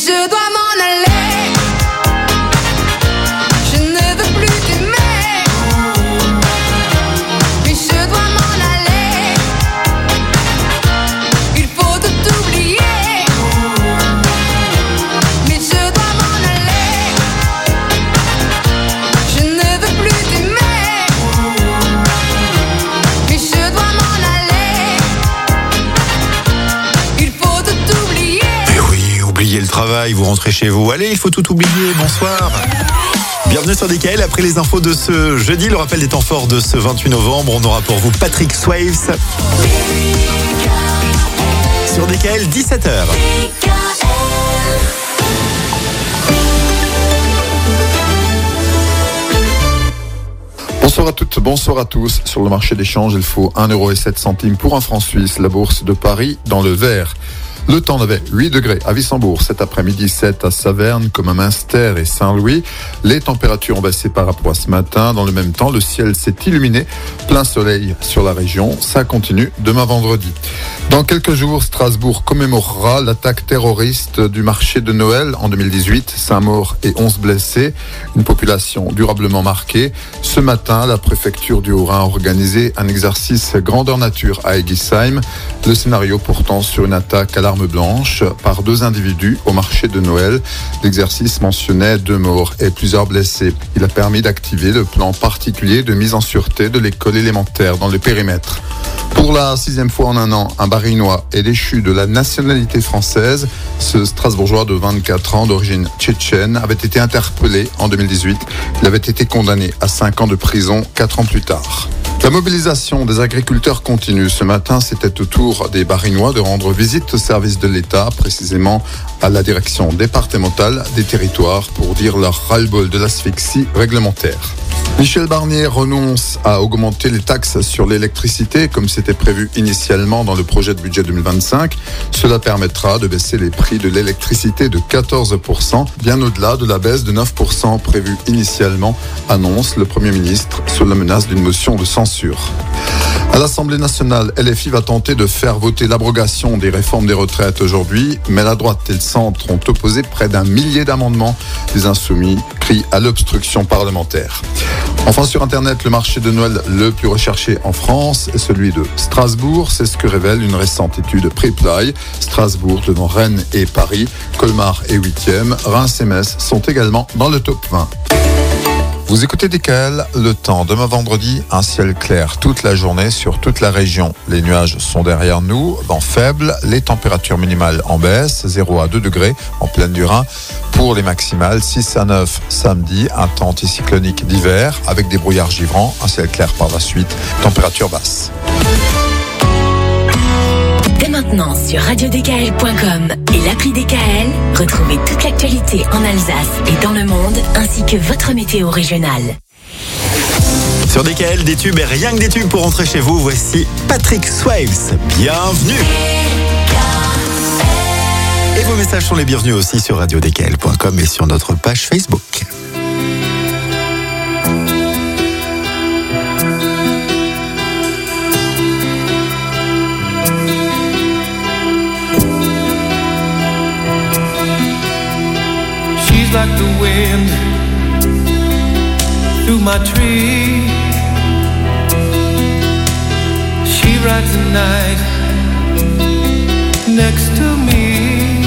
je dois m'en aller. Je ne veux plus t'aimer, mais je dois m'en aller. Il faut tout oublier, mais je dois m'en aller. Je ne veux plus t'aimer, mais je dois m'en aller. Il faut tout oublier. Et oui, oubliez le travail, vous rentrez chez vous. Allez, il faut tout oublier, bonsoir. Bienvenue sur DKL, après les infos de ce jeudi, le rappel des temps forts de ce 28 novembre, on aura pour vous Patrick Swayze. Sur DKL, 17h. Bonsoir à toutes, bonsoir à tous. Sur le marché d'échange, il faut 1,07 € pour un franc suisse. La bourse de Paris dans le vert. Le temps avait 8 degrés à Wissembourg, cet après-midi 7 à Saverne, comme à Münster et Saint-Louis. Les températures ont baissé par rapport à ce matin. Dans le même temps, le ciel s'est illuminé. Plein soleil sur la région. Ça continue demain vendredi. Dans quelques jours, Strasbourg commémorera l'attaque terroriste du marché de Noël en 2018. 5 morts et 11 blessés. Une population durablement marquée. Ce matin, la préfecture du Haut-Rhin a organisé un exercice grandeur nature à Egisheim. Le scénario portant sur une attaque à l'arme blanche par 2 individus au marché de Noël. L'exercice mentionnait 2 morts et plusieurs blessés. Il a permis d'activer le plan particulier de mise en sûreté de l'école élémentaire dans le périmètre. Pour la 6e fois en un an, un Barinois est déchu de la nationalité française. Ce Strasbourgeois de 24 ans d'origine tchétchène avait été interpellé en 2018. Il avait été condamné à 5 ans de prison 4 ans plus tard. La mobilisation des agriculteurs continue. Ce matin, c'était au tour des Barinois de rendre visite au service de l'État, précisément à la direction départementale des territoires, pour dire leur ras-le-bol de l'asphyxie réglementaire. Michel Barnier renonce à augmenter les taxes sur l'électricité comme c'était prévu initialement dans le projet de budget 2025. Cela permettra de baisser les prix de l'électricité de 14%, bien au-delà de la baisse de 9% prévue initialement, annonce le Premier ministre sous la menace d'une motion de censure. À l'Assemblée nationale, LFI va tenter de faire voter l'abrogation des réformes des retraites aujourd'hui, mais la droite et le centre ont opposé près d'1 millier d'amendements. Les insoumis crient à l'obstruction parlementaire. Enfin, sur Internet, le marché de Noël le plus recherché en France est celui de Strasbourg. C'est ce que révèle une récente étude Preply. Strasbourg devant Rennes et Paris. Colmar est 8e. Reims et Metz sont également dans le top 20. Vous écoutez DKL, le temps. Demain vendredi, un ciel clair toute la journée sur toute la région. Les nuages sont derrière nous, vent faible, les températures minimales en baisse, 0 à 2 degrés en plaine du Rhin. Pour les maximales, 6 à 9 samedi, un temps anticyclonique d'hiver avec des brouillards givrants, un ciel clair par la suite, température basse. Dès maintenant sur radiodkl.com et l'appli DKL, retrouvez toute l'actualité en Alsace et dans le monde, ainsi que votre météo régionale. Sur DKL, des tubes et rien que des tubes pour rentrer chez vous. Voici Patrick Swayze. Bienvenue. Et vos messages sont les bienvenus aussi sur radiodkl.com et sur notre page Facebook. Like the wind through my tree, she rides the night next to me.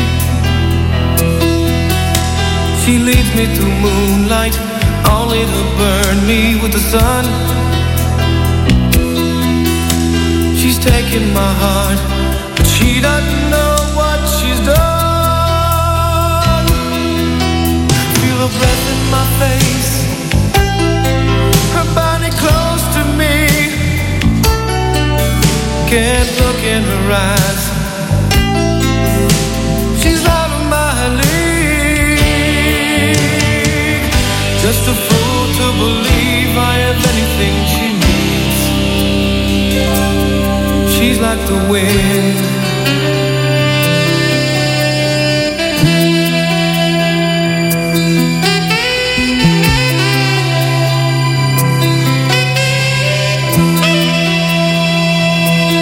She leads me through moonlight, only to burn me with the sun. She's taking my heart, but she doesn't know what she's done. Her breath in my face, her body close to me. Can't look in her eyes, she's out of my league. Just a fool to believe I have anything she needs. She's like the wind.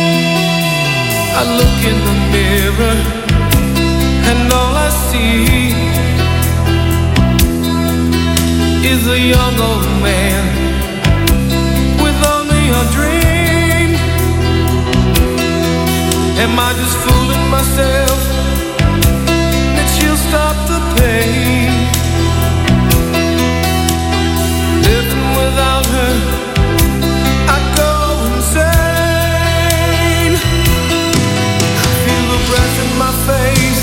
I look in the mirror and all I see a young old man with only a dream. Am I just fooling myself that she'll stop the pain? Living without her, I'd go insane. Feel the breath in my face,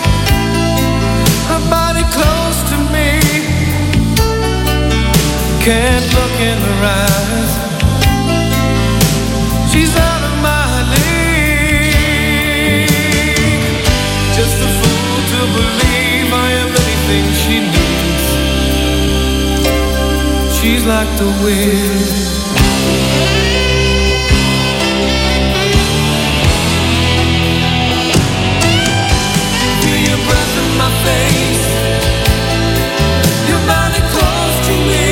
her body close to me. Can't look in her eyes, she's out of my league. Just a fool to believe I am anything she needs. She's like the wind. Feel your breath in my face, your body close to me.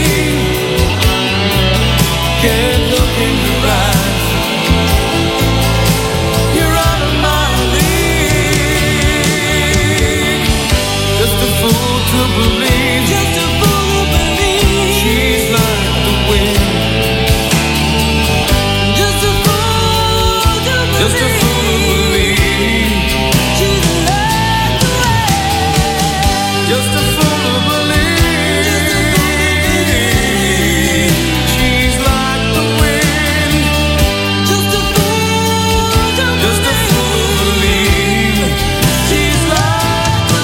Can't look in your eyes, you're out of my league. Just a fool to believe, just a fool to believe. She's like the wind. Just a fool to believe, just a fool to believe. She's like the wind. Just a fool to believe. She's like the wind. Just a fool to believe. Just a fool to believe. She's like the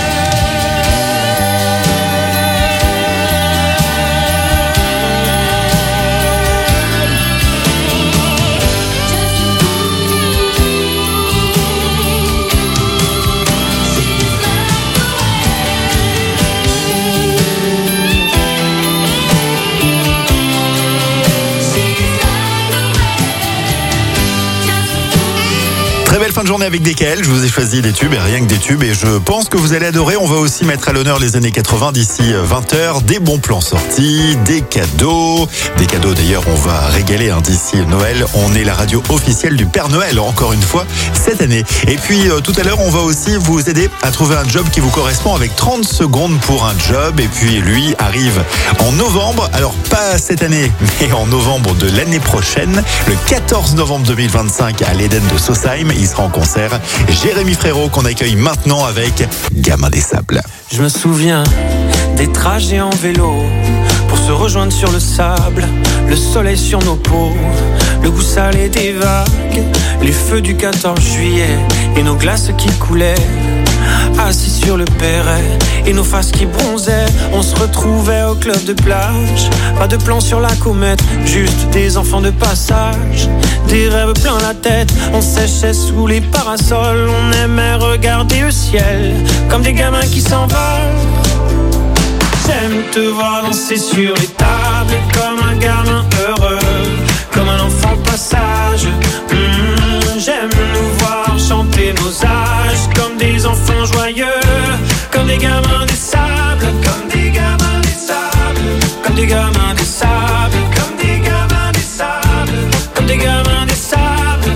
Très belle fin de journée avec DKL, je vous ai choisi des tubes et rien que des tubes et je pense que vous allez adorer. On va aussi mettre à l'honneur les années 80 d'ici 20h, des bons plans sortis, des cadeaux d'ailleurs on va régaler d'ici Noël. On est la radio officielle du Père Noël encore une fois cette année. Et puis tout à l'heure on va aussi vous aider à trouver un job qui vous correspond avec 30 secondes pour un job. Et puis lui arrive en novembre, alors pas cette année mais en novembre de l'année prochaine, le 14 novembre 2025 à l'Éden de Sausheim. Il sera en concert. Jérémy Frérot qu'on accueille maintenant avec Gamin des Sables. Je me souviens des trajets en vélo pour se rejoindre sur le sable, le soleil sur nos peaux, le goût salé des vagues, les feux du 14 juillet et nos glaces qui coulaient. Assis sur le perret et nos faces qui bronzaient, on se retrouvait au club de plage. Pas de plan sur la comète, juste des enfants de passage. Des rêves plein la tête, on séchait sous les parasols. On aimait regarder le ciel comme des gamins qui s'envolent. J'aime te voir danser sur les tables comme un gamin heureux, comme un enfant passage. J'aime nous voir chanter nos âges comme des enfants joyeux, comme des gamins des sables, comme des gamins des sables, comme des gamins des sables, comme des gamins des sables, comme des gamins des sables.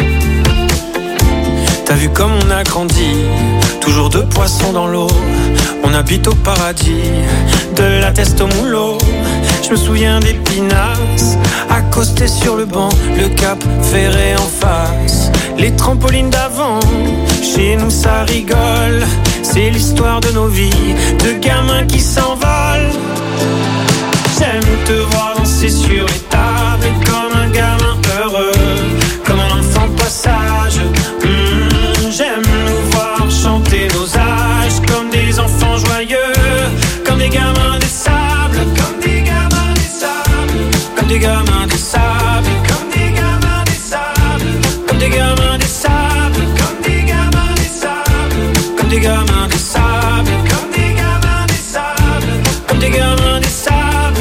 T'as vu comme on a grandi, toujours deux poissons dans l'eau. On habite au paradis, de la teste au moulot. Je me souviens des pinasses, accostés sur le banc, le cap ferré en face, les trampolines d'avant. Chez nous ça rigole, c'est l'histoire de nos vies, de gamins qui s'envolent. J'aime te voir danser sur les tables comme un gamin heureux, comme un enfant passage. J'aime nous voir chanter nos âges comme des enfants joyeux, comme des gamins des sables, comme des gamins des sables, comme des gamins des sables, comme des gamins des sables, comme des gamins des sables, comme des gamins des sables, comme des gamins des sables, comme des gamins des sables, comme des gamins des sables.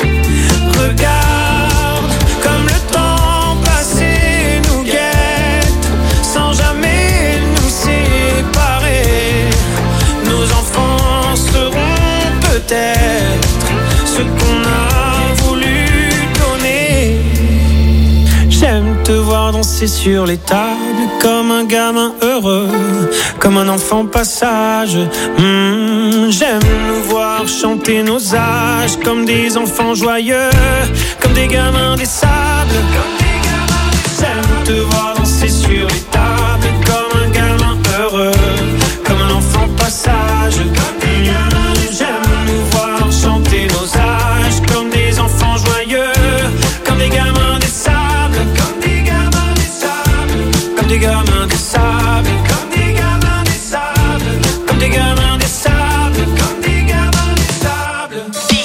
Regarde comme le temps passé nous guette sans jamais nous séparer. Nos enfants seront peut-être ce qu'on a voulu donner. J'aime te voir danser sur les tables comme un gamin heureux, comme un enfant passage. J'aime nous voir chanter chanter nos âges comme des enfants joyeux, comme des gamins des sables. J'aime te voir danser sur les tables comme un gamin heureux, comme un enfant passage. J'aime nous voir chanter nos âges comme des enfants joyeux, comme des gamins des sables, comme des gamins des sables, comme des gamins des sables, comme des gamins des sables, comme des gamins des sables, comme des gamins des sables.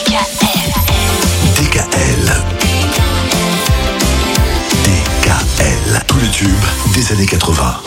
DKL. Tous les tubes des années 80.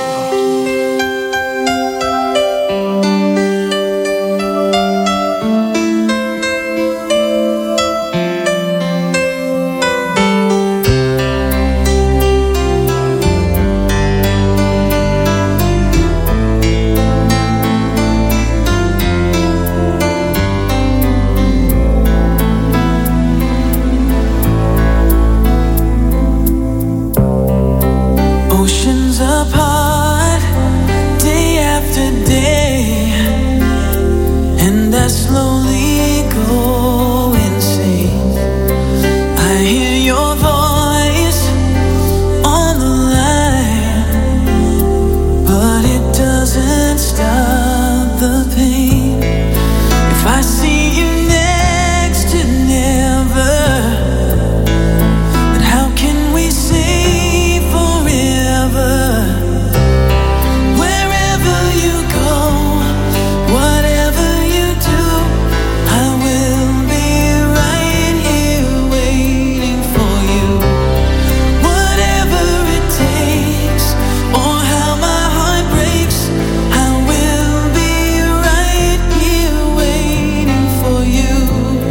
Oceans apart, day after day, and I slowly go insane. I hear your voice on the line, but it doesn't stop the pain. If I see you next to never, then how can we say forever? Wherever you go, whatever you do, I will be right here waiting for you. Whatever it takes, or how my heart breaks, I will be right here waiting for you.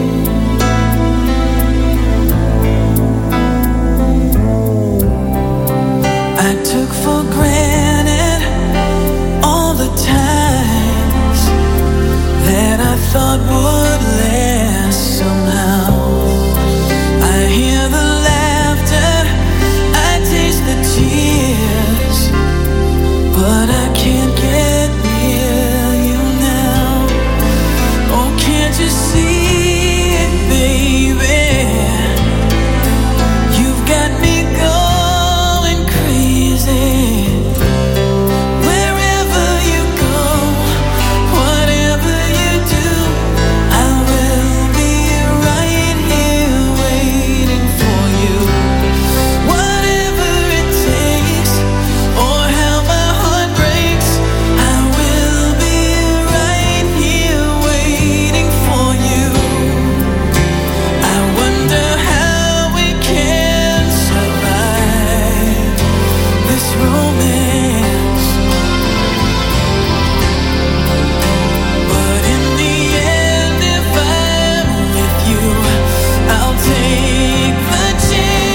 I took for granted all the times that I thought would last somehow. I hear the laughter, I taste the tears, but I can't get near you now. Oh, can't you see it, baby? You've got me going crazy. Wherever you go, whatever you do, I will be right here waiting for you. Whatever it takes, or how my heart breaks, I will be right here waiting for you. I wonder how we can survive this romance, but in the end, if I'm with you, I'll take the chance.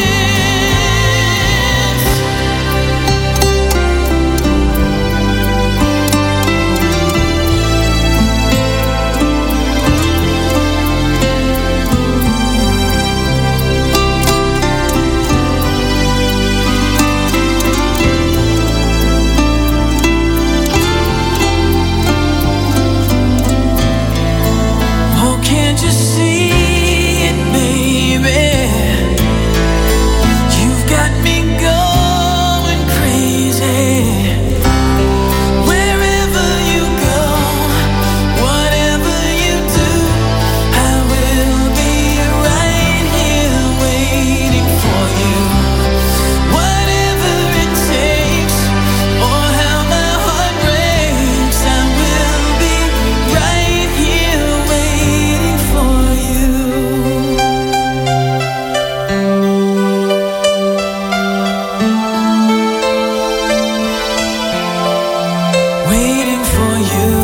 Oh, can't you see it, baby? You've got me going crazy. Wherever you go, whatever you do, I will be right here waiting for you. Whatever it takes, or how my heart breaks, I will be right here waiting for you. Waiting for you.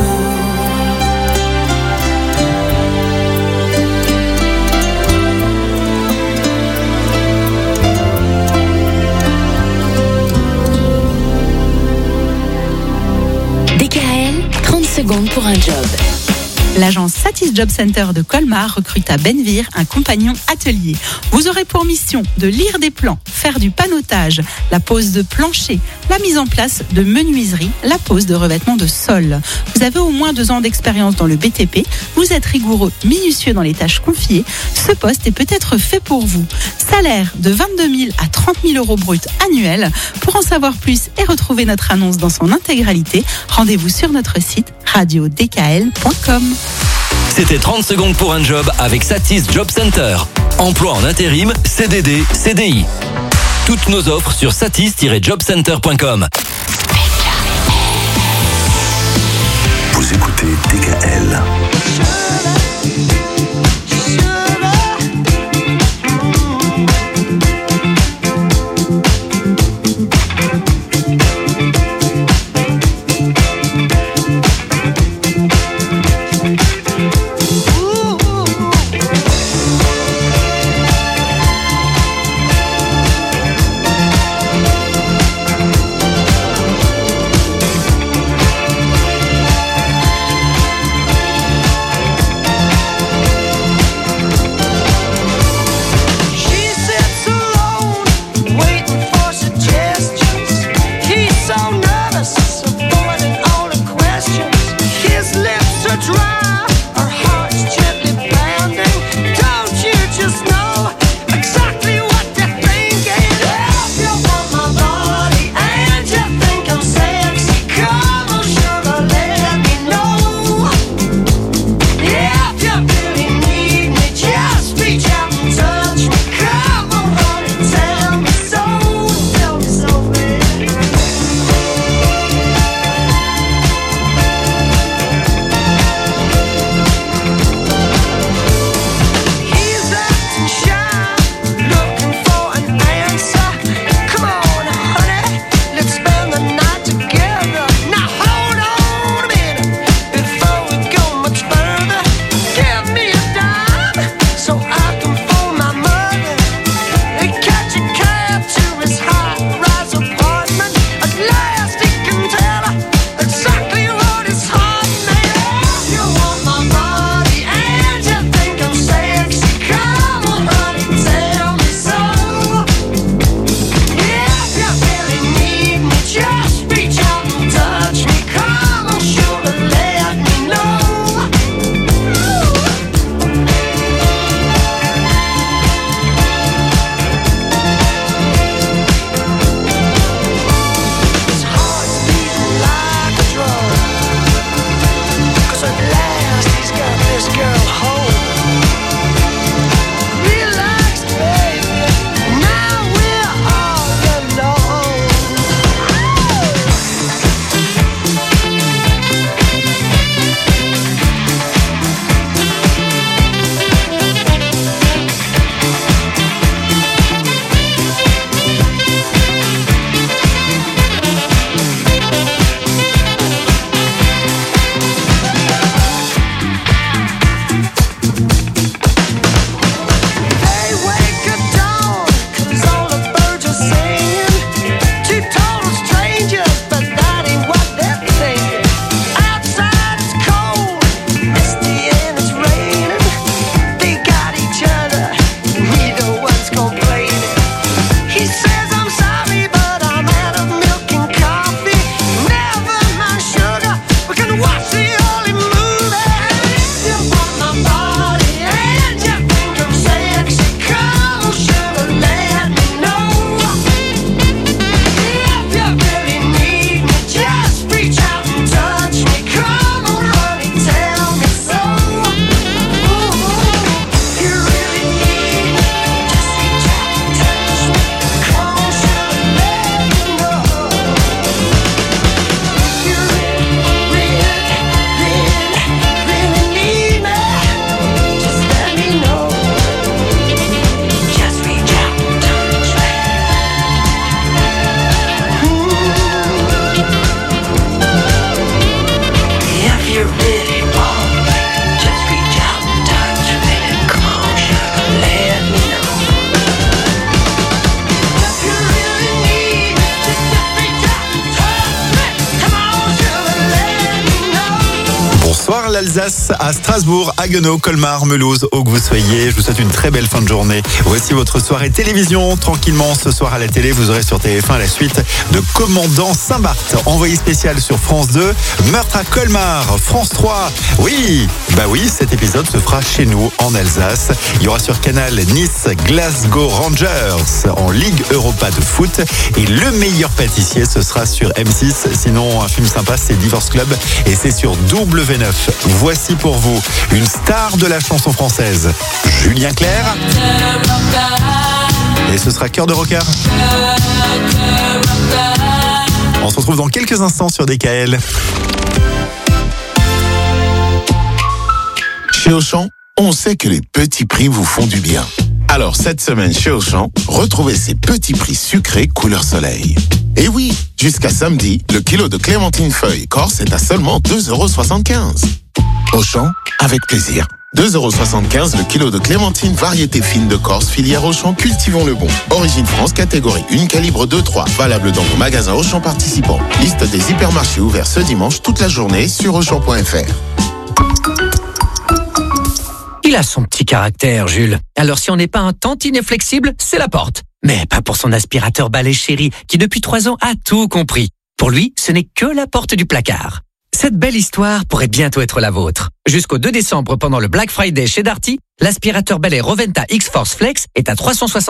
DKL, 30 secondes pour un job. L'agence Satis Job Center de Colmar recrute à Benvir un compagnon atelier. Vous aurez pour mission de lire des plans, faire du panotage, la pose de plancher, la mise en place de menuiserie, la pose de revêtements de sol. Vous avez au moins 2 ans d'expérience dans le BTP, vous êtes rigoureux, minutieux dans les tâches confiées. Ce poste est peut-être fait pour vous. Salaire de 22 000 à 30 000 euros bruts annuels. Pour en savoir plus et retrouver notre annonce dans son intégralité, rendez-vous sur notre site radiodkl.com. C'était 30 secondes pour un job avec Satis Job Center. Emploi en intérim, CDD, CDI. Toutes nos offres sur satis-jobcenter.com. Vous écoutez DKL. l'Alsace, à Strasbourg, Haguenau, Colmar, Mulhouse, où que vous soyez. Je vous souhaite une très belle fin de journée. Voici votre soirée télévision. Tranquillement, ce soir à la télé, vous aurez sur TF1 la suite de Commandant Saint-Barth. Envoyé spécial sur France 2, meurtre à Colmar, France 3. Oui, cet épisode se fera chez nous, en Alsace. Il y aura sur Canal Nice, Glasgow Rangers en Ligue Europa de foot. Et le meilleur pâtissier, ce sera sur M6. Sinon, un film sympa, c'est Divorce Club. Et c'est sur W9. Voici pour vous une star de la chanson française, Julien Clerc. Et ce sera Cœur de Rocker. On se retrouve dans quelques instants sur DKL. Chez Auchan, on sait que les petits prix vous font du bien. Alors cette semaine chez Auchan, retrouvez ces petits prix sucrés couleur soleil. Et oui, jusqu'à samedi, le kilo de clémentine feuille corse est à seulement 2,75 €. Auchan, avec plaisir. 2,75 € le kilo de clémentine variété fine de Corse, filière Auchan, cultivons le bon. Origine France, catégorie 1, calibre 2-3. Valable dans vos magasins Auchan participants. Liste des hypermarchés ouverts ce dimanche toute la journée sur Auchan.fr. Il a son petit caractère, Jules. Alors si on n'est pas un tantinet flexible, c'est la porte. Mais pas pour son aspirateur balai chéri, qui depuis 3 ans a tout compris. Pour lui, ce n'est que la porte du placard. Cette belle histoire pourrait bientôt être la vôtre. Jusqu'au 2 décembre, pendant le Black Friday chez Darty, l'aspirateur balai Roventa X-Force Flex est à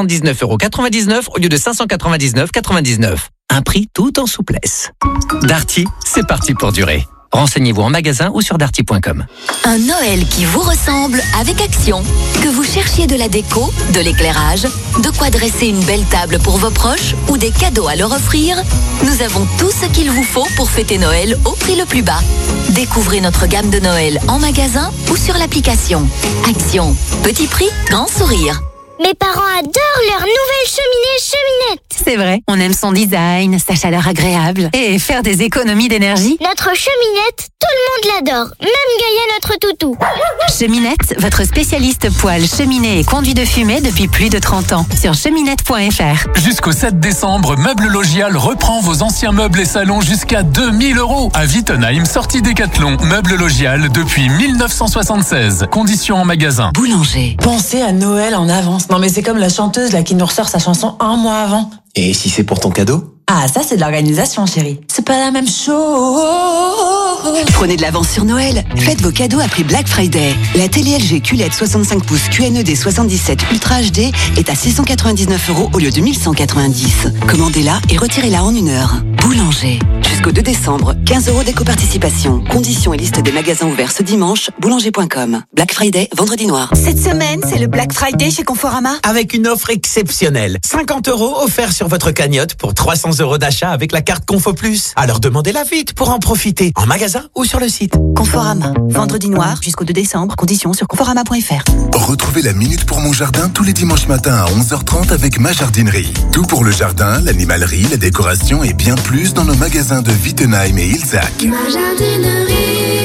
379,99 € au lieu de 599,99 €. Un prix tout en souplesse. Darty, c'est parti pour durer. Renseignez-vous en magasin ou sur darty.com. Un Noël qui vous ressemble avec Action. Que vous cherchiez de la déco, de l'éclairage, de quoi dresser une belle table pour vos proches ou des cadeaux à leur offrir, nous avons tout ce qu'il vous faut pour fêter Noël au prix le plus bas. Découvrez notre gamme de Noël en magasin ou sur l'application. Action. Petit prix, grand sourire. Mes parents adorent leur nouvelle cheminette. C'est vrai, on aime son design, sa chaleur agréable et faire des économies d'énergie. Notre cheminette, tout le monde l'adore, même Gaïa, notre toutou. Cheminette, votre spécialiste poêle, cheminée et conduit de fumée depuis plus de 30 ans sur cheminette.fr. Jusqu'au 7 décembre, Meubles Logial reprend vos anciens meubles et salons jusqu'à 2000 € à Wittenheim, sortie Décathlon. Meubles Logial depuis 1976. Conditions en magasin. Boulanger. Pensez à Noël en avance. Non mais c'est comme la chanteuse là qui nous ressort sa chanson un mois avant. Et si c'est pour ton cadeau ? Ah ça c'est de l'organisation chérie. C'est pas la même chose. Prenez de l'avance sur Noël. Faites vos cadeaux à prix Black Friday. La télé LG QLED 65 pouces QNED 77 Ultra HD est à 699 € au lieu de 1190. Commandez-la et retirez-la en 1 heure. Boulanger. Jusqu'au 2 décembre, 15 € d'éco-participation. Conditions et liste des magasins ouverts ce dimanche, boulanger.com. Black Friday, vendredi noir. Cette semaine, c'est le Black Friday chez Conforama. Avec une offre exceptionnelle. 50 € offerts sur votre cagnotte pour 300 € d'achat avec la carte Confo Plus. Alors demandez-la vite pour en profiter. En magasin ou sur le site. Conforama. Vendredi noir jusqu'au 2 décembre. Conditions sur conforama.fr. Retrouvez la Minute pour mon jardin tous les dimanches matins à 11h30 avec Ma Jardinerie. Tout pour le jardin, l'animalerie, la décoration et bien plus dans nos magasins de Wittenheim et Ilzac. Ma jardinerie.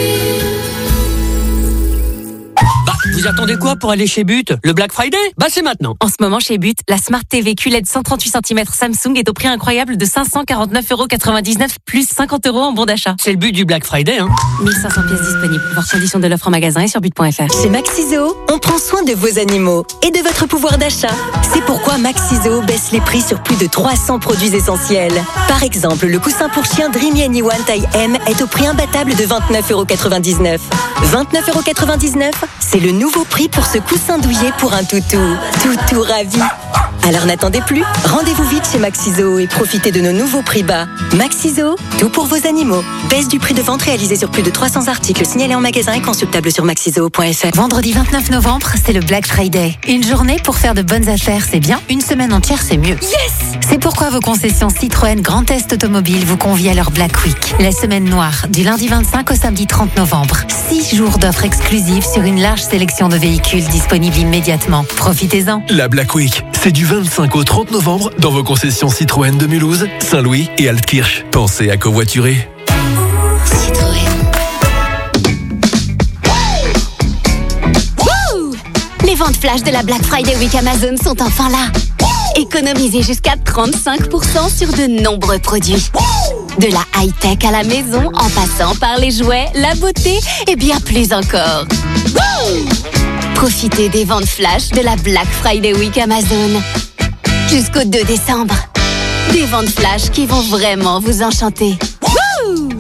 Vous attendez quoi pour aller chez But ? Le Black Friday ? C'est maintenant. En ce moment chez But, la Smart TV QLED 138 cm Samsung est au prix incroyable de 549,99 € plus 50 € en bon d'achat. C'est le but du Black Friday, hein ? 1500 pièces disponibles. Voir conditions de l'offre en magasin et sur but.fr. Chez Maxiso, on prend soin de vos animaux et de votre pouvoir d'achat. C'est pourquoi Maxiso baisse les prix sur plus de 300 produits essentiels. Par exemple, le coussin pour chien Dreamy Anyone taille M est au prix imbattable de 29,99 €. 29,99 €, c'est le nouveau prix pour ce coussin douillet pour un toutou. Toutou ravi. Alors n'attendez plus, rendez-vous vite chez Maxiso et profitez de nos nouveaux prix bas. Maxiso, tout pour vos animaux. Baisse du prix de vente réalisé sur plus de 300 articles signalés en magasin et consultables sur maxiso.fr. Vendredi 29 novembre, c'est le Black Friday. Une journée pour faire de bonnes affaires, c'est bien. Une semaine entière, c'est mieux. Yes! C'est pourquoi vos concessions Citroën Grand Est Automobile vous convient à leur Black Week. La semaine noire, du lundi 25 au samedi 30 novembre. 6 jours d'offres exclusives sur une large sélection de véhicules disponibles immédiatement. Profitez-en. La Black Week, c'est du 25 au 30 novembre dans vos concessions Citroën de Mulhouse, Saint-Louis et Altkirch. Pensez à covoiturer. Les ventes flash de la Black Friday Week Amazon sont enfin là. Économisez jusqu'à 35% sur de nombreux produits. De la high-tech à la maison, en passant par les jouets, la beauté et bien plus encore. Wouh! Profitez des ventes flash de la Black Friday Week Amazon. Jusqu'au 2 décembre. Des ventes flash qui vont vraiment vous enchanter. Wouh!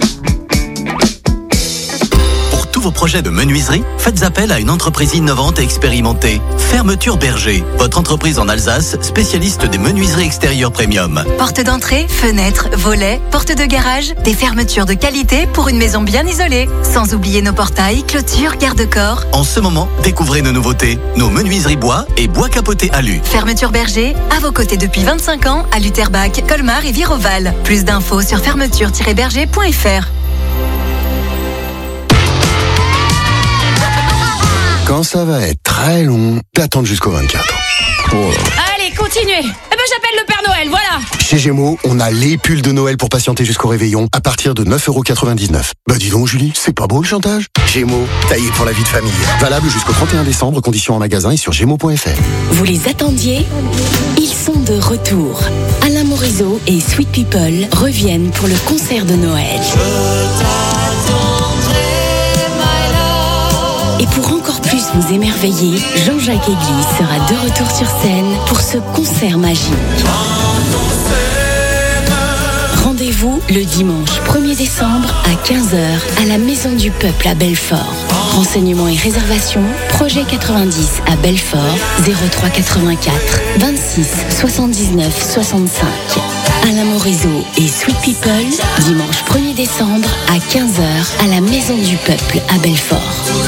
Pour tous vos projets de menuiserie, faites appel à une entreprise innovante et expérimentée. Fermeture Berger, votre entreprise en Alsace, spécialiste des menuiseries extérieures premium. Porte d'entrée, fenêtres, volets, porte de garage, des fermetures de qualité pour une maison bien isolée. Sans oublier nos portails, clôtures, garde-corps. En ce moment, découvrez nos nouveautés, nos menuiseries bois et bois capoté alu. Fermeture Berger, à vos côtés depuis 25 ans, à Lutterbach, Colmar et Viroval. Plus d'infos sur fermeture-berger.fr. Quand ça va être très long, d'attendre jusqu'au 24. Oh. Allez, continuez. Eh ben, j'appelle le Père Noël, voilà. Chez Gémeaux, on a les pulls de Noël pour patienter jusqu'au réveillon à partir de 9,99 €. Bah dis donc Julie, c'est pas beau le chantage? Gémeaux, taillé pour la vie de famille. Valable jusqu'au 31 décembre, conditions en magasin et sur gémeaux.fr. Vous les attendiez? Ils sont de retour. Alain Morisot et Sweet People reviennent pour le concert de Noël. Et pour encore plus vous émerveiller, Jean-Jacques Église sera de retour sur scène pour ce concert magique. Rendez-vous le dimanche 1er décembre à 15h à la Maison du Peuple à Belfort. Renseignements et réservations, Projet 90 à Belfort, 03 84 26 79 65. Alain Morisot et Sweet People, dimanche 1er décembre à 15h à la Maison du Peuple à Belfort.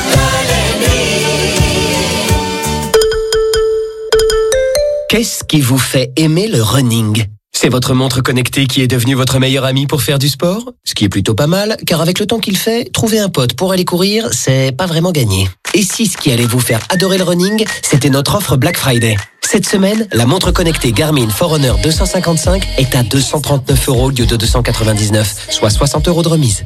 Qu'est-ce qui vous fait aimer le running ? C'est votre montre connectée qui est devenue votre meilleur ami pour faire du sport ? Ce qui est plutôt pas mal, car avec le temps qu'il fait, trouver un pote pour aller courir, c'est pas vraiment gagné. Et si ce qui allait vous faire adorer le running, c'était notre offre Black Friday. Cette semaine, la montre connectée Garmin Forerunner 255 est à 239 € au lieu de 299, soit 60 € de remise.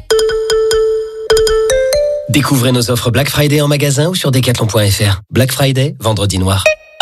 Découvrez nos offres Black Friday en magasin ou sur decathlon.fr. Black Friday, vendredi noir.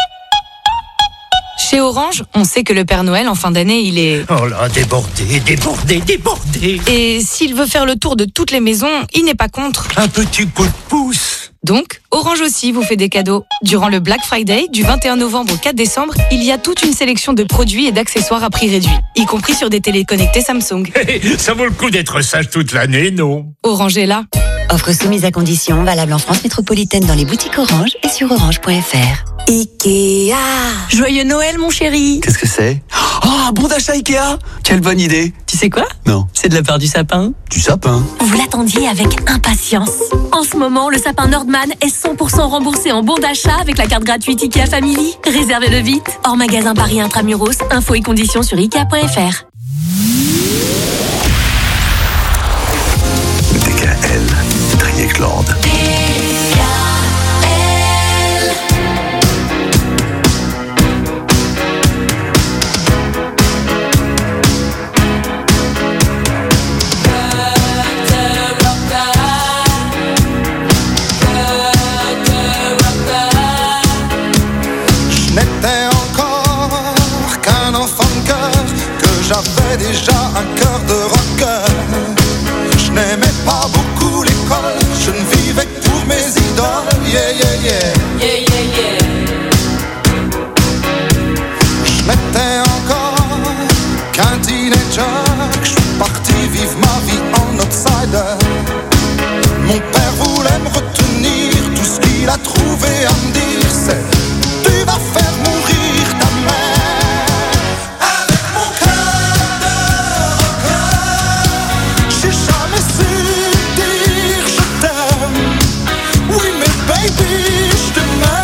Chez Orange, on sait que le Père Noël, en fin d'année, il est... Oh là, débordé. Et s'il veut faire le tour de toutes les maisons, il n'est pas contre. Un petit coup de pouce. Donc, Orange aussi vous fait des cadeaux. Durant le Black Friday, du 21 novembre au 4 décembre, il y a toute une sélection de produits et d'accessoires à prix réduit, y compris sur des télés connectées Samsung. Ça vaut le coup d'être sage toute l'année, non? Orange est là. Offre soumise à condition, valable en France métropolitaine dans les boutiques Orange et sur orange.fr. Ikea. Joyeux Noël, mon chéri. Qu'est-ce que c'est? Oh, un bon d'achat Ikea! Quelle bonne idée! Tu sais quoi? Non. C'est de la part du sapin. Du sapin? Vous l'attendiez avec impatience. En ce moment, le sapin Nordman est 100% remboursé en bon d'achat avec la carte gratuite IKEA Family. Réservez-le vite. Hors magasin Paris Intramuros, infos et conditions sur Ikea.fr. DKL, Triecland. J'avais déjà un cœur de rocker. Je n'aimais pas beaucoup l'école. Je ne vivais que pour mes idoles. Yeah, yeah, yeah. Yeah, yeah, yeah. Je n'étais encore qu'un teenager. Je suis parti vivre ma vie en outsider. Mon père voulait me retenir. Tout ce qu'il a trouvé à me dire, c'est: tu vas faire mourir ta mère. Baby, je te mets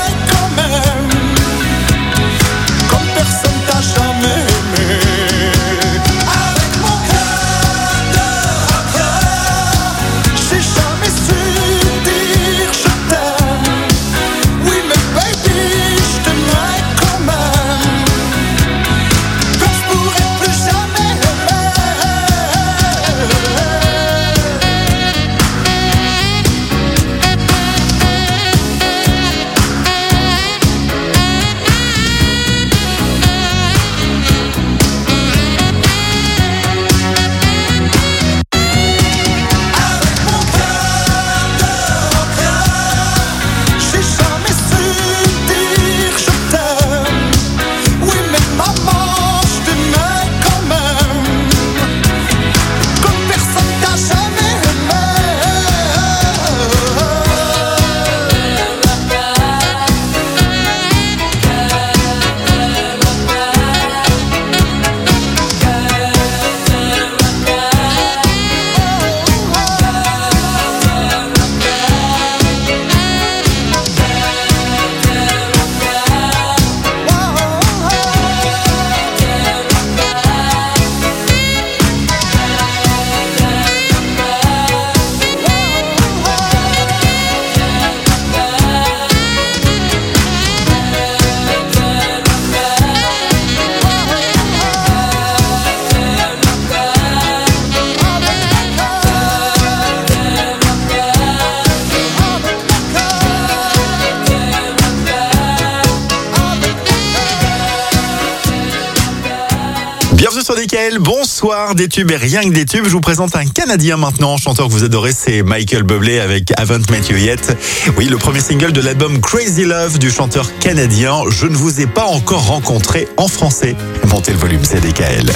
DKL, bonsoir, des tubes et rien que des tubes. Je vous présente un Canadien maintenant, chanteur que vous adorez, c'est Michael Bublé avec Haven't Met You Yet. Oui, le premier single de l'album Crazy Love du chanteur canadien. Je ne vous ai pas encore rencontré en français. Montez le volume, c'est DKL.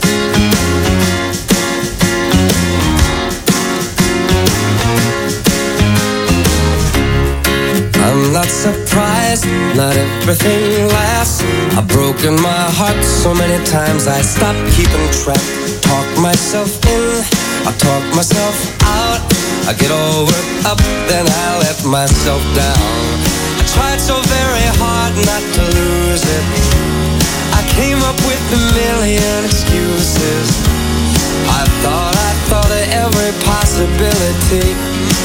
I'm not surprised, not everything lasts. I've broken my heart so many times I stopped keeping track. Talk myself in, I talk myself out. I get all worked up, then I let myself down. I tried so very hard not to lose it. I came up with a million excuses. I thought of every possibility.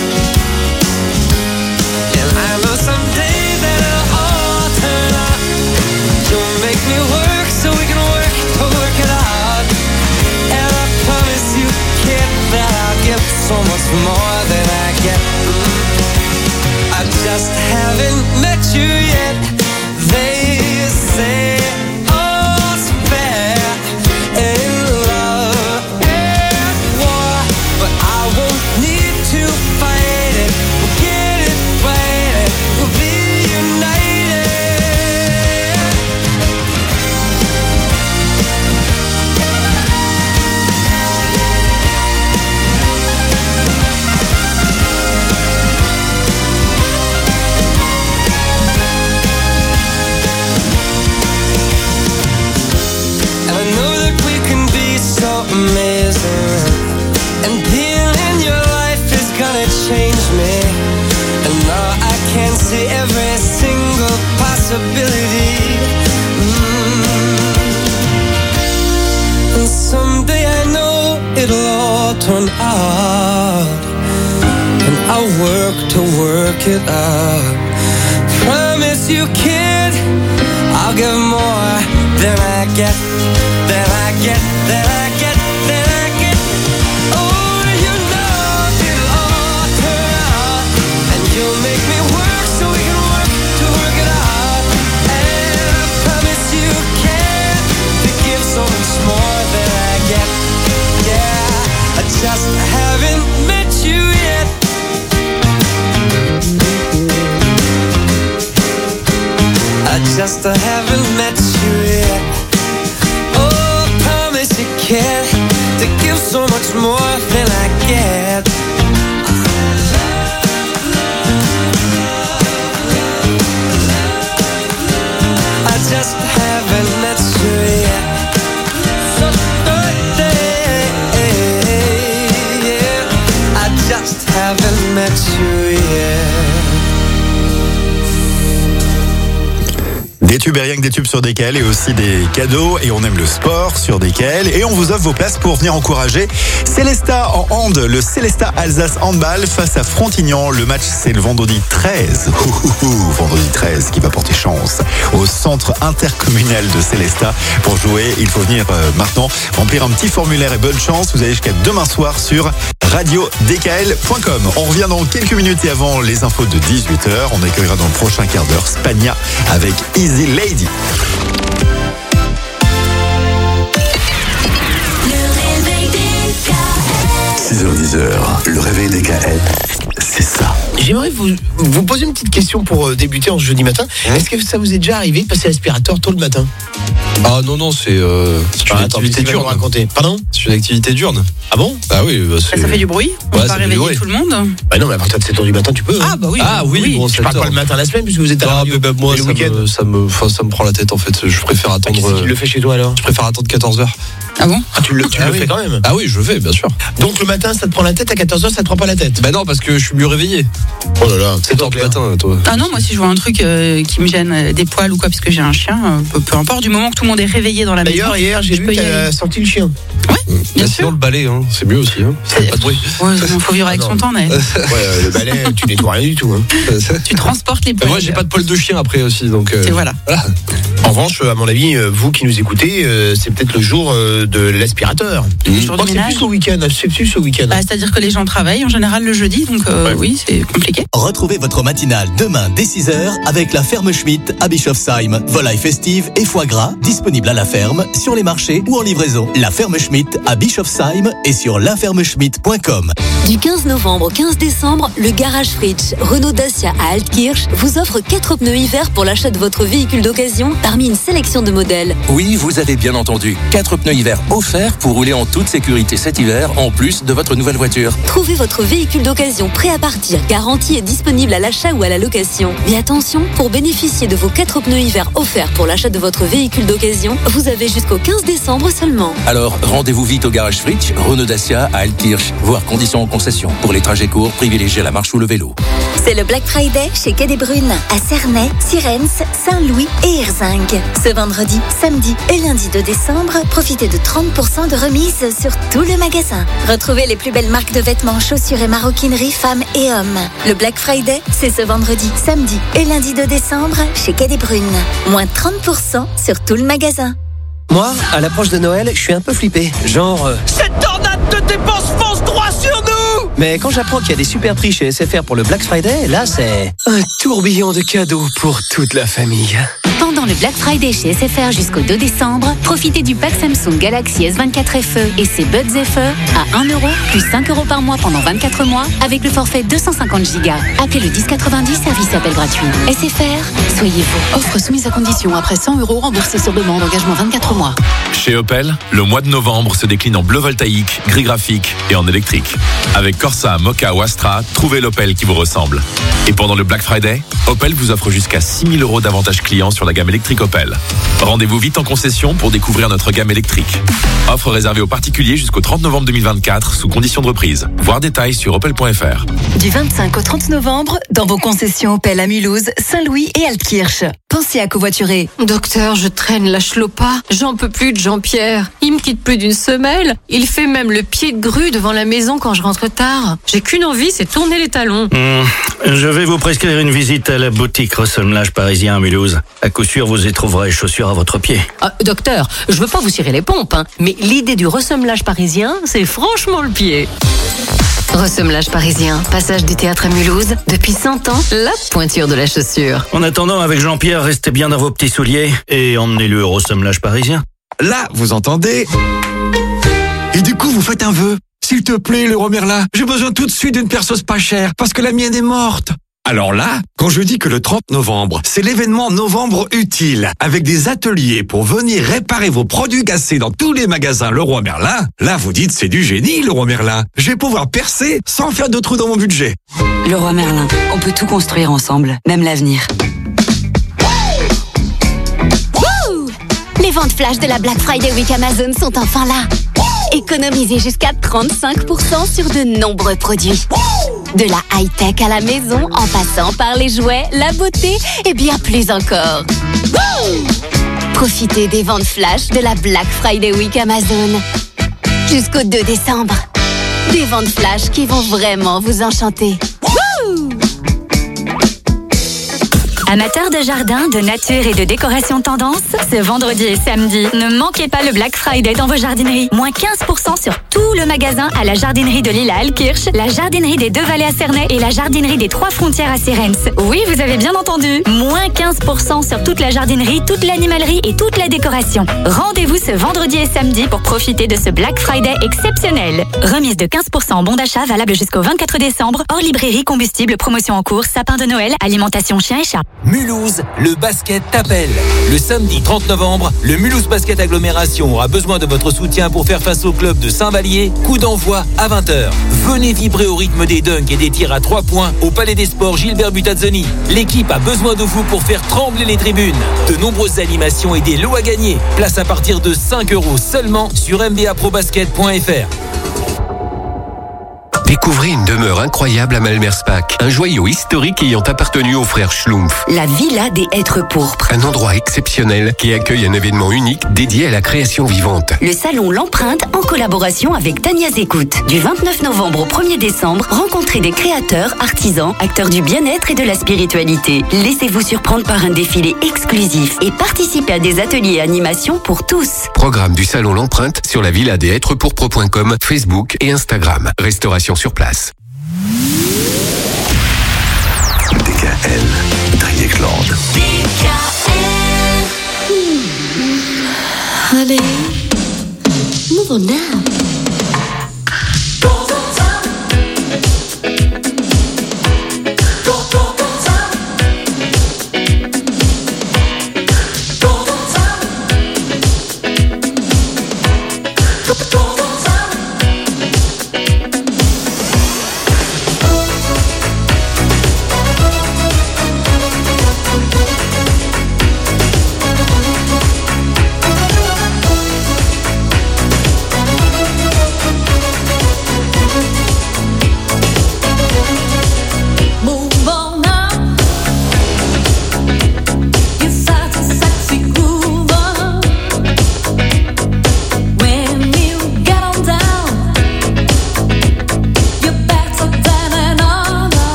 I know someday that it'll all turn out. You'll make me work so we can work to work it out. And I promise you, kid, that I'll give so much more than I get. I just haven't met you yet. They say all's fair in love and war, but I won't need to fight it. We'll get it right. We'll be united. And I know that we can be so amazing. And being in your life is gonna change me. And now I can see every single possibility. And someday I know it'll all turn out. And I'll work to work it out. Promise you, kid, I'll give more than I get, than I get, than I get, than I get. Oh, you know it'll all turn out. And you'll make me work so we can work to work it out. And I promise you can to give so much more than I get. Yeah, I just haven't met you yet. I just haven't met you yet. Oh, I promise you can to give so much more than I get. I just haven't met you yet. So birthday, yeah. I just haven't met you yet. Des tubes et rien que des tubes sur DKL et aussi des cadeaux, et on aime le sport sur DKL, et on vous offre vos places pour venir encourager Célesta en hand, le Célesta Alsace Handball face à Frontignan. Le match c'est le vendredi 13, vendredi 13 qui va porter chance au centre intercommunal de Célesta. Pour jouer, il faut venir maintenant remplir un petit formulaire et bonne chance. Vous avez jusqu'à demain soir sur radiodkl.com. On revient dans quelques minutes et avant les infos de 18h, on accueillera dans le prochain quart d'heure Spagna avec Easy Lady. Le réveil des KL, c'est ça. J'aimerais vous poser une petite question pour débuter en jeudi matin. Est-ce que ça vous est déjà arrivé de passer l'aspirateur tôt le matin? Ah non, c'est une activité diurne. Pardon? C'est une activité diurne. Ah bon? Ah oui, ça fait du bruit. On va réveiller tout le monde. Bah non, mais à partir de 7h du matin, tu peux. Ah bah oui. Ah oui. Bon, je parle pas le matin de la semaine puisque vous êtes à la radio. Moi, ça me prend la tête en fait. Je préfère attendre. Qu'est-ce qu'il le fait chez toi alors? Je préfère attendre 14h. Ah bon? Tu le fais quand même? Ah oui, je le fais, bien sûr. Donc le matin, ça te prend la tête, à 14h, ça te prend pas la tête? Bah non, parce que je suis mieux réveillé. Oh là là, 7h du matin, toi. Ah non, moi si je vois un truc qui me gêne, des poils ou quoi, parce que j'ai un chien, peu importe, du moment que tout le monde est réveillé dans la maison. D'ailleurs, hier, j'ai vu que t'as sorti le chien. Ouais, bien sûr. Sinon, le balai, hein, c'est mieux aussi. Hein. Pas de bruit. Ouais, faut vivre avec son temps, mais. Ouais, le balai, tu nettoies rien du tout. Hein. Tu transportes les poils. Moi, j'ai pas de poils de chien après aussi, donc. Et voilà. En revanche, à mon avis, vous qui nous écoutez, c'est peut-être le jour de l'aspirateur. Je crois que c'est plus au week-end. C'est plus au week-end. C'est-à-dire que les gens travaillent en général le jeudi, donc oui, c'est compliqué. Retrouvez votre matinale demain dès 6h avec la ferme Schmitt à Bischofsheim. Volaille festive et foie gras disponibles à la ferme, sur les marchés ou en livraison. La ferme Schmitt à Bischofsheim et sur lafermeschmitt.com. Du 15 novembre au 15 décembre, le Garage Fritsch Renault Dacia à Altkirch vous offre 4 pneus hiver pour l'achat de votre véhicule d'occasion parmi une sélection de modèles. Oui, vous avez bien entendu. 4 pneus hiver offerts pour rouler en toute sécurité cet hiver, en plus de votre nouvelle voiture. Trouvez votre véhicule d'occasion prêt à partir, garanti et disponible à l'achat ou à la location. Mais attention, pour bénéficier de vos 4 pneus hiver offerts pour l'achat de votre véhicule d'occasion, vous avez jusqu'au 15 décembre seulement. Alors, rendez-vous vite au Garage Fritsch Renault Dacia à Altkirch, voire conditions en concession. Pour les trajets courts, privilégiez la marche ou le vélo. C'est le Black Friday chez Quai des Brunes, à Cernay, Sirens, Saint-Louis et Hirzingue. Ce vendredi, samedi et lundi 2 décembre, profitez de 30% de remise sur tout le magasin. Retrouvez les plus belles marques de vêtements, chaussures et maroquinerie femmes et hommes. Le Black Friday, c'est ce vendredi, samedi et lundi 2 décembre chez Quai des Brunes. Moins 30% sur tout le magasin. Moi, à l'approche de Noël, je suis un peu flippé. Genre... Cette tornade de dépenses fonce droit sur nous! Mais quand j'apprends qu'il y a des super prix chez SFR pour le Black Friday, là, c'est... un tourbillon de cadeaux pour toute la famille. Pendant le Black Friday chez SFR jusqu'au 2 décembre, profitez du pack Samsung Galaxy S24 FE et ses Buds FE à 1 € plus 5 € par mois pendant 24 mois avec le forfait 250 Go. Appelez le 1090, service appel gratuit. SFR, soyez vous. Offre soumise à condition après 100 € remboursés sur demande, engagement 24 mois. Chez Opel, le mois de novembre se décline en bleu voltaïque, gris graphique et en électrique. Avec Corsa, Moka ou Astra, trouvez l'Opel qui vous ressemble. Et pendant le Black Friday, Opel vous offre jusqu'à 6 000 € d'avantages clients sur la gamme électrique Opel. Rendez-vous vite en concession pour découvrir notre gamme électrique. Offre réservée aux particuliers jusqu'au 30 novembre 2024 sous conditions de reprise. Voir détails sur opel.fr. Du 25 au 30 novembre, dans vos concessions Opel à Mulhouse, Saint-Louis et Altkirch. Pensez à covoiturer. Docteur, je traîne la chlopa. J'en peux plus de Jean-Pierre. Il me quitte plus d'une semelle. Il fait même le pied de grue devant la maison quand je rentre tard. J'ai qu'une envie, c'est tourner les talons. Je vais vous prescrire une visite à la boutique Ressemblage Parisien à Mulhouse. À coup sûr, vous y trouverez chaussures à votre pied. Docteur, je veux pas vous cirer les pompes, mais l'idée du ressemblage parisien, c'est franchement le pied. Ressemblage parisien, passage du théâtre à Mulhouse, depuis 100 ans, la pointure de la chaussure. En attendant, avec Jean-Pierre, restez bien dans vos petits souliers et emmenez-le au Ressemblage Parisien. Là, vous entendez? Et du coup, vous faites un vœu. S'il te plaît, Leroy Merlin, j'ai besoin tout de suite d'une perceuse pas chère, parce que la mienne est morte. Alors là, quand je dis que le 30 novembre, c'est l'événement Novembre Utile, avec des ateliers pour venir réparer vos produits cassés dans tous les magasins Leroy Merlin, là vous dites c'est du génie Leroy Merlin. Je vais pouvoir percer sans faire de trous dans mon budget. Leroy Merlin, on peut tout construire ensemble, même l'avenir. Les ventes flash de la Black Friday Week Amazon sont enfin là. Économisez jusqu'à 35% sur de nombreux produits. De la high-tech à la maison, en passant par les jouets, la beauté et bien plus encore. Profitez des ventes flash de la Black Friday Week Amazon. Jusqu'au 2 décembre. Des ventes flash qui vont vraiment vous enchanter. Amateurs de jardin, de nature et de décoration tendance, ce vendredi et samedi, ne manquez pas le Black Friday dans vos jardineries. Moins 15% sur tout le magasin à la jardinerie de Lille à Altkirch, la jardinerie des Deux-Vallées à Cernay et la jardinerie des Trois Frontières à Sirens. Oui, vous avez bien entendu. Moins 15% sur toute la jardinerie, toute l'animalerie et toute la décoration. Rendez-vous ce vendredi et samedi pour profiter de ce Black Friday exceptionnel. Remise de 15% en bon d'achat valable jusqu'au 24 décembre, hors librairie, combustible, promotion en cours, sapin de Noël, alimentation chien et chat. Mulhouse, le basket t'appelle. Le samedi 30 novembre, le Mulhouse Basket Agglomération aura besoin de votre soutien pour faire face au club de Saint-Vallier. Coup d'envoi à 20h. Venez vibrer au rythme des dunks et des tirs à 3 points au Palais des Sports Gilbert Butazzoni. L'équipe a besoin de vous pour faire trembler les tribunes. De nombreuses animations et des lots à gagner. Place à partir de 5 € seulement sur mbaprobasket.fr. Découvrez une demeure incroyable à Malmersbach, un joyau historique ayant appartenu aux frères Schlumpf. La Villa des Hêtres Pourpres. Un endroit exceptionnel qui accueille un événement unique dédié à la création vivante. Le salon L'Empreinte en collaboration avec Tania Zécoute. Du 29 novembre au 1er décembre, rencontrez des créateurs, artisans, acteurs du bien-être et de la spiritualité. Laissez-vous surprendre par un défilé exclusif et participez à des ateliers et animations pour tous. Programme du salon L'Empreinte sur la villa des hêtrespourpres.com, Facebook et Instagram. Restauration sur place. DKL, Dreieckland. Honey, move on now.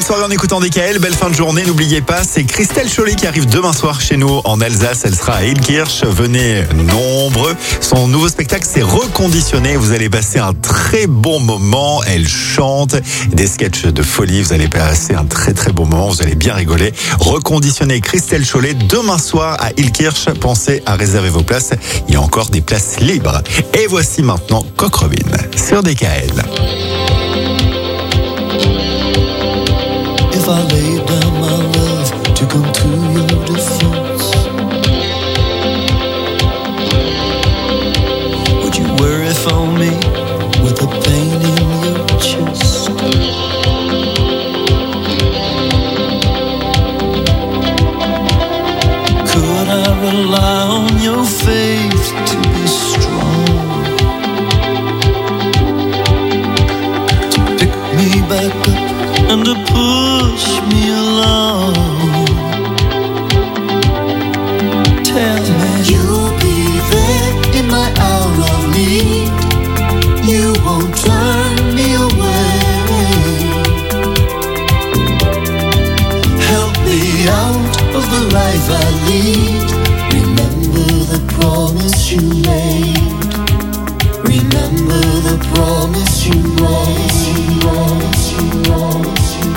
soirée en écoutant DKL, belle fin de journée. N'oubliez pas, c'est Christelle Chollet qui arrive demain soir chez nous en Alsace. Elle sera à Illkirch. Venez nombreux. Son nouveau spectacle, c'est Reconditionné. Vous allez passer un très bon moment. Elle chante des sketchs de folie. Vous allez passer un très très bon moment. Vous allez bien rigoler. Reconditionné Christelle Chollet demain soir à Illkirch. Pensez à réserver vos places. Il y a encore des places libres. Et voici maintenant Coq Robin sur DKL. If I laid down my love to come to your defense, would you worry for me with the pain in your chest? Could I rely on your faith to be strong, to pick me back up and to push me along? Tell me you'll be there in my hour of need. You won't turn me away. Help me out of the life I lead. Remember the promise you made. Remember the promise you made. Promise you made.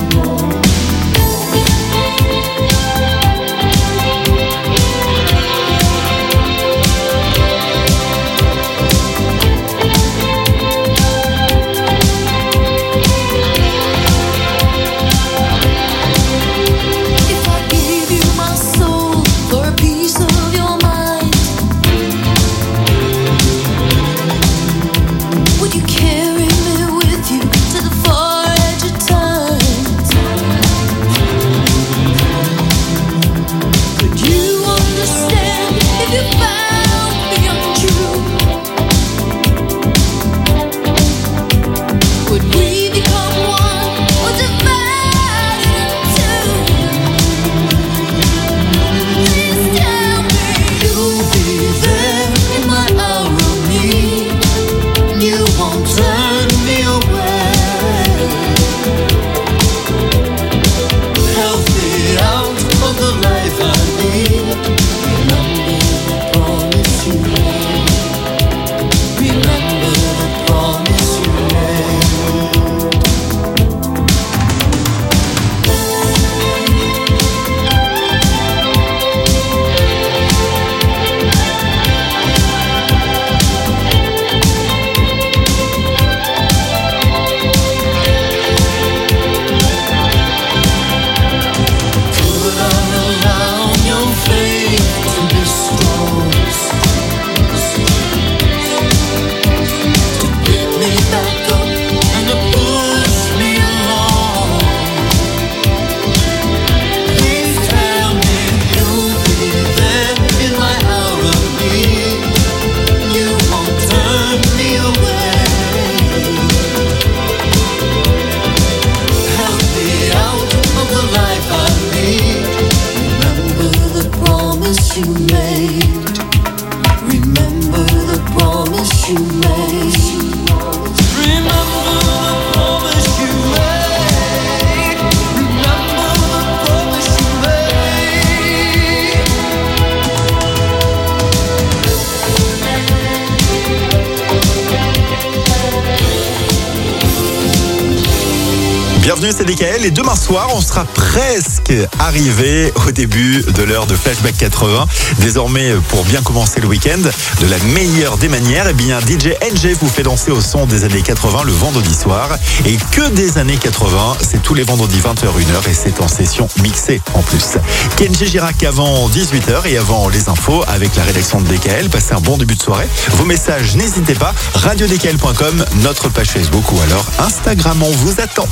Bienvenue, c'est DKL et demain soir, on sera presque arrivé au début de l'heure de Flashback 80. Désormais, pour bien commencer le week-end, de la meilleure des manières, eh bien DJ NG vous fait danser au son des années 80 le vendredi soir. Et que des années 80, c'est tous les vendredis 20h-1h et c'est en session mixée en plus. Kenji Girac avant 18h et avant les infos avec la rédaction de DKL. Passez un bon début de soirée. Vos messages, n'hésitez pas. radiodkl.com, notre page Facebook ou alors Instagram, on vous attend.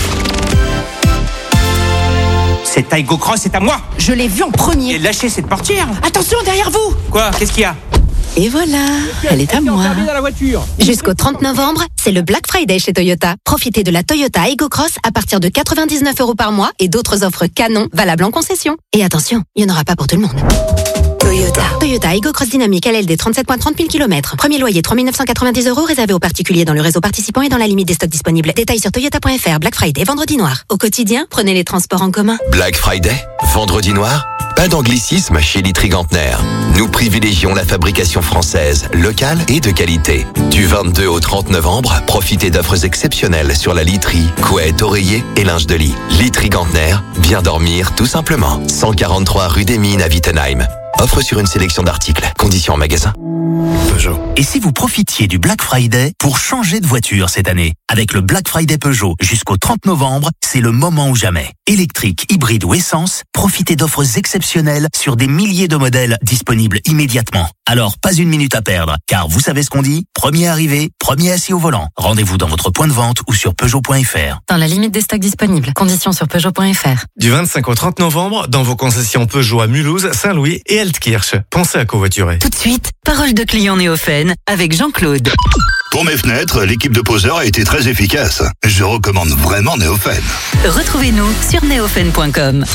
Cette Taigo Cross est à moi. Je l'ai vue en premier. Et lâchez cette portière. Attention, derrière vous. Quoi? Qu'est-ce qu'il y a? Et voilà, elle est à moi. Dans la voiture. Jusqu'au 30 novembre, c'est le Black Friday chez Toyota. Profitez de la Toyota Aygo Cross à partir de 99 € par mois et d'autres offres canon valables en concession. Et attention, il n'y en aura pas pour tout le monde. Toyota. Toyota Aygo Cross Dynamique LLD 37.30 000 km. Premier loyer 3 990 € réservé aux particuliers dans le réseau participant et dans la limite des stocks disponibles. Détails sur toyota.fr. Black Friday, vendredi noir. Au quotidien, prenez les transports en commun. Black Friday, vendredi noir, pas d'anglicisme chez Litry Gantner. Nous privilégions la fabrication française, locale et de qualité. Du 22 au 30 novembre, profitez d'offres exceptionnelles sur la literie, couettes, oreillers et linge de lit. Litry Gantner, bien dormir tout simplement. 143 rue des Mines à Wittenheim. Offre sur une sélection d'articles. Conditions en magasin. Peugeot. Et si vous profitiez du Black Friday pour changer de voiture cette année? Avec le Black Friday Peugeot jusqu'au 30 novembre, c'est le moment ou jamais. Électrique, hybride ou essence, profitez d'offres exceptionnelles sur des milliers de modèles disponibles immédiatement. Alors, pas une minute à perdre, car vous savez ce qu'on dit, premier arrivé, premier assis au volant. Rendez-vous dans votre point de vente ou sur Peugeot.fr. Dans la limite des stocks disponibles. Conditions sur Peugeot.fr. Du 25 au 30 novembre, dans vos concessions Peugeot à Mulhouse, Saint-Louis et Altkirch. Pensez à covoiturer. Tout de suite, parole de client Néofen avec Jean-Claude. Pour mes fenêtres, l'équipe de poseurs a été très efficace. Je recommande vraiment Néofen. Retrouvez-nous sur neofen.com.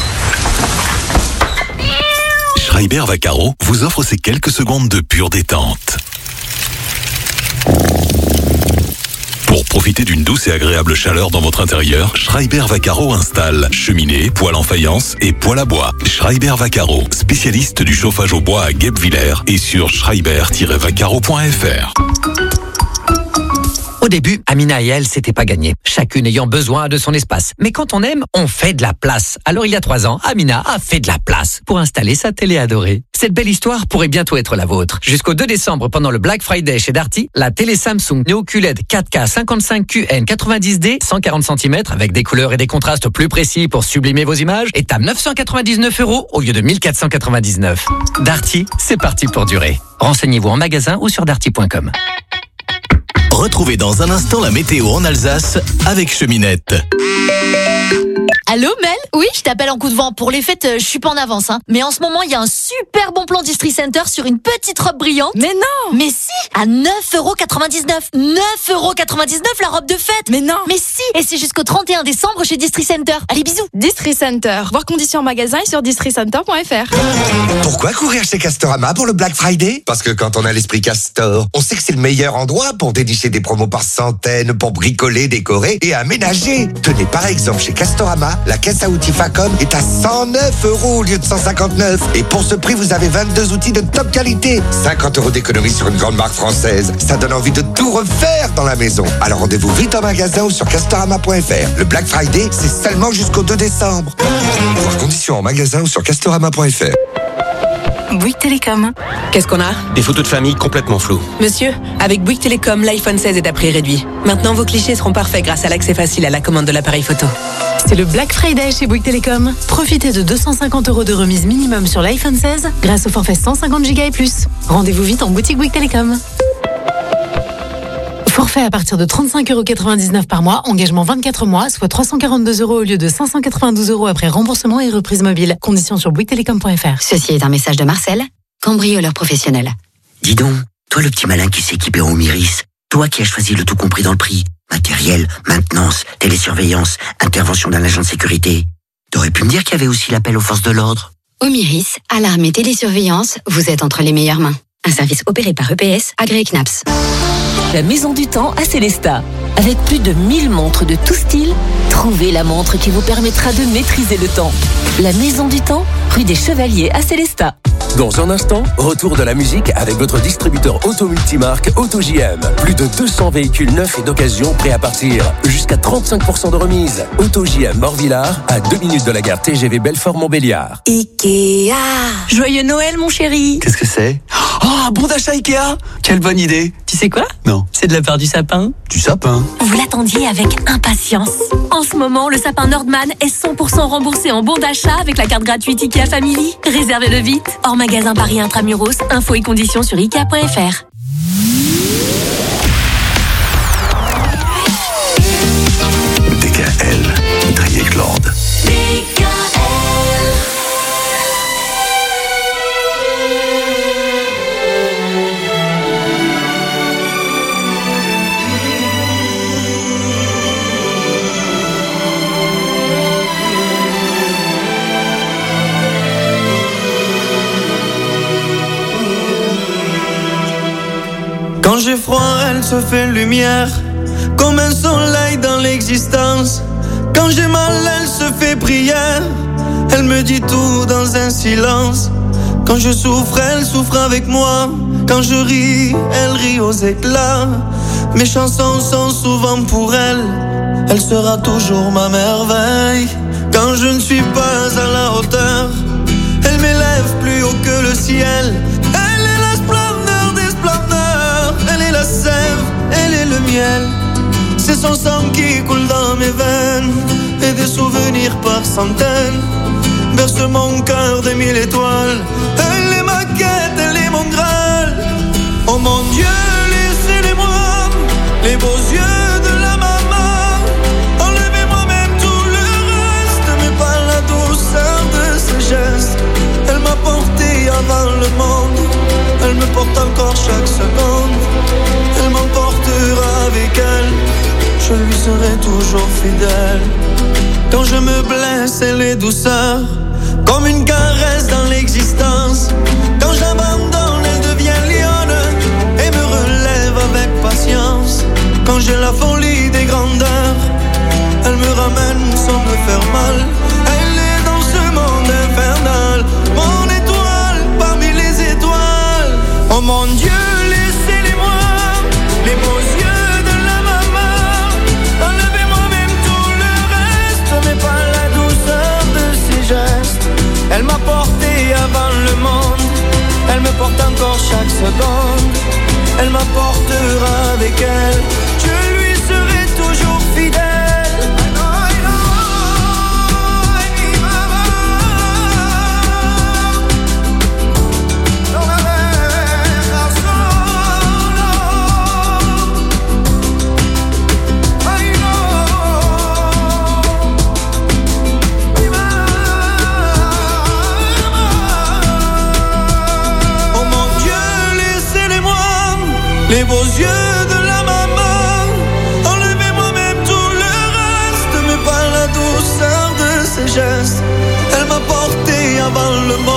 Schreiber Vaccaro vous offre ces quelques secondes de pure détente. Pour profiter d'une douce et agréable chaleur dans votre intérieur, Schreiber Vaccaro installe cheminée, poêle en faïence et poêle à bois. Schreiber Vaccaro, spécialiste du chauffage au bois à Guebwiller et sur schreiber-vaccaro.fr. Au début, Amina et elle, c'était pas gagné. Chacune ayant besoin de son espace. Mais quand on aime, on fait de la place. Alors il y a 3 ans, Amina a fait de la place pour installer sa télé adorée. Cette belle histoire pourrait bientôt être la vôtre. Jusqu'au 2 décembre, pendant le Black Friday chez Darty, la télé Samsung Neo QLED 4K 55QN 90D 140 cm avec des couleurs et des contrastes plus précis pour sublimer vos images est à 999 € au lieu de 1499. Darty, c'est parti pour durer. Renseignez-vous en magasin ou sur darty.com. Retrouvez dans un instant la météo en Alsace avec Cheminette. Allô Mel? Oui, je t'appelle en coup de vent. Pour les fêtes, je suis pas en avance, hein. Mais en ce moment, il y a un super bon plan Distri Center sur une petite robe brillante. Mais non! Mais si! À 9,99 €. 9,99 € la robe de fête! Mais non! Mais si! Et c'est jusqu'au 31 décembre chez Distri Center. Allez, bisous! Distri Center. Voir conditions en magasin et sur districenter.fr. Pourquoi courir chez Castorama pour le Black Friday? Parce que quand on a l'esprit Castor, on sait que c'est le meilleur endroit pour dénicher des promos par centaines, pour bricoler, décorer et aménager. Tenez, par exemple, chez Castorama, la caisse à outils Facom est à 109 € au lieu de 159. Et pour ce prix, vous avez 22 outils de top qualité. 50 € d'économie sur une grande marque française. Ça donne envie de tout refaire dans la maison. Alors rendez-vous vite en magasin ou sur castorama.fr. Le Black Friday, c'est seulement jusqu'au 2 décembre. Voir conditions en magasin ou sur castorama.fr. Bouygues Télécom. Qu'est-ce qu'on a? Des photos de famille complètement floues. Monsieur, avec Bouygues Télécom, l'iPhone 16 est à prix réduit. Maintenant, vos clichés seront parfaits grâce à l'accès facile à la commande de l'appareil photo. C'est le Black Friday chez Bouygues Télécom. Profitez de 250 € de remise minimum sur l'iPhone 16 grâce au forfait 150 Go et plus. Rendez-vous vite en boutique Bouygues Télécom. Forfait à partir de 35,99 € par mois, engagement 24 mois, soit 342 € au lieu de 592 € après remboursement et reprise mobile. Conditions sur bouyguestelecom.fr. Ceci est un message de Marcel, cambrioleur professionnel. Dis donc, toi le petit malin qui s'est équipé en Omiris, toi qui as choisi le tout compris dans le prix, matériel, maintenance, télésurveillance, intervention d'un agent de sécurité, t'aurais pu me dire qu'il y avait aussi l'appel aux forces de l'ordre. Omiris, alarme et télésurveillance, vous êtes entre les meilleures mains. Un service opéré par EPS, agréé CNAPS. La Maison du Temps à Célestat. Avec plus de 1000 montres de tout style, trouvez la montre qui vous permettra de maîtriser le temps. La Maison du Temps, rue des Chevaliers à Célestat. Dans un instant, retour de la musique avec votre distributeur auto multimarque AutoJM. Plus de 200 véhicules neufs et d'occasion prêts à partir. Jusqu'à 35% de remise. AutoJM Morvillard, à 2 minutes de la gare TGV Belfort-Montbéliard. Ikea. Joyeux Noël, mon chéri. Qu'est-ce que c'est? Oh, bon d'achat Ikea. Quelle bonne idée. Tu sais quoi? Non. C'est de la part du sapin. Du sapin? Vous l'attendiez avec impatience. En ce moment, le sapin Nordman est 100% remboursé en bon d'achat avec la carte gratuite Ikea Family. Réservez-le vite. Hors magasin Paris Intramuros, infos et conditions sur Ikea.fr. DKL, Dreieckland. Quand j'ai froid, elle se fait lumière, comme un soleil dans l'existence. Quand j'ai mal, elle se fait prière, elle me dit tout dans un silence. Quand je souffre, elle souffre avec moi. Quand je ris, elle rit aux éclats. Mes chansons sont souvent pour elle, elle sera toujours ma merveille. Quand je ne suis pas à la hauteur, elle m'élève plus haut que le ciel. Elle est la splendeur des splendeurs, elle est la sève, elle est le miel. C'est son sang qui coule dans mes veines, et des souvenirs par centaines berce mon cœur de 1000 étoiles. Elle est ma quête, elle est mon Graal. Oh mon Dieu, laissez-les-moi, les beaux yeux de la maman. Enlevez-moi même tout le reste, mais pas la douceur de ses gestes. Elle m'a porté avant le monde, elle me porte encore chaque seconde. Elle m'emportera avec elle, je lui serai toujours fidèle. Quand je me blesse, elle est douceur, comme une caresse dans l'existence. Quand j'abandonne, elle devient lionne et me relève avec patience. Quand j'ai la folie des grandeurs, elle me ramène sans me faire mal. Elle est dans ce monde infernal, mon étoile parmi les étoiles. Oh mon Dieu, laissez-les-moi, les beaux yeux de la maman. Enlevez-moi même tout le reste, mais pas la douceur de ses gestes. Elle m'a porté avant le monde, elle me porte encore chaque seconde. Elle m'apportera avec elle, je lui serai toujours fidèle. Les beaux yeux de la maman, enlevez-moi même tout le reste, mais pas la douceur de ses gestes. Elle m'a porté avant le monde.